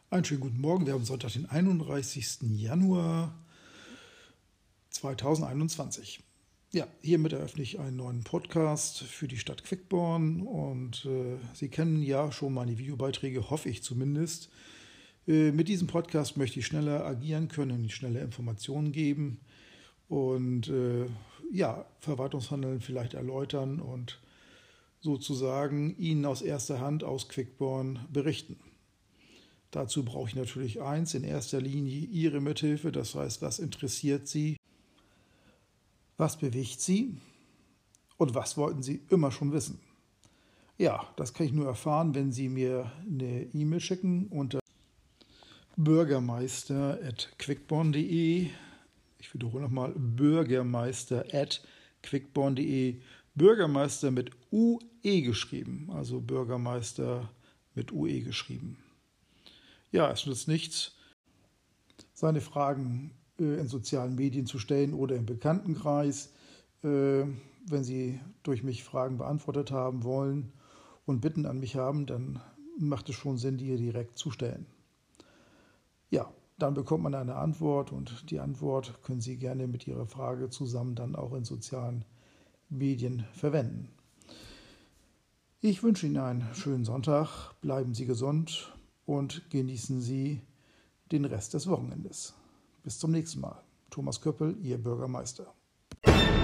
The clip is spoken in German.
Einen schönen guten Morgen. Wir haben Sonntag, den 31. Januar 2021. Ja, hiermit eröffne ich einen neuen Podcast für die Stadt Quickborn und Sie kennen ja schon meine Videobeiträge, hoffe ich zumindest. Mit diesem Podcast möchte ich schneller agieren können, schneller Informationen geben und Verwaltungshandeln vielleicht erläutern und sozusagen Ihnen aus erster Hand aus Quickborn berichten. Dazu brauche ich natürlich in erster Linie Ihre Mithilfe, das heißt, was interessiert Sie, was bewegt Sie und was wollten Sie immer schon wissen. Ja, das kann ich nur erfahren, wenn Sie mir eine E-Mail schicken unter bürgermeister@quickborn.de. Ich wiederhole nochmal, bürgermeister@quickborn.de. Bürgermeister mit UE geschrieben, also Bürgermeister mit UE geschrieben. Ja, es nützt nichts, seine Fragen in sozialen Medien zu stellen oder im Bekanntenkreis. Wenn Sie durch mich Fragen beantwortet haben wollen und Bitten an mich haben, dann macht es schon Sinn, die hier direkt zu stellen. Ja, dann bekommt man eine Antwort und die Antwort können Sie gerne mit Ihrer Frage zusammen dann auch in sozialen Medien verwenden. Ich wünsche Ihnen einen schönen Sonntag, bleiben Sie gesund und genießen Sie den Rest des Wochenendes. Bis zum nächsten Mal. Thomas Köppel, Ihr Bürgermeister.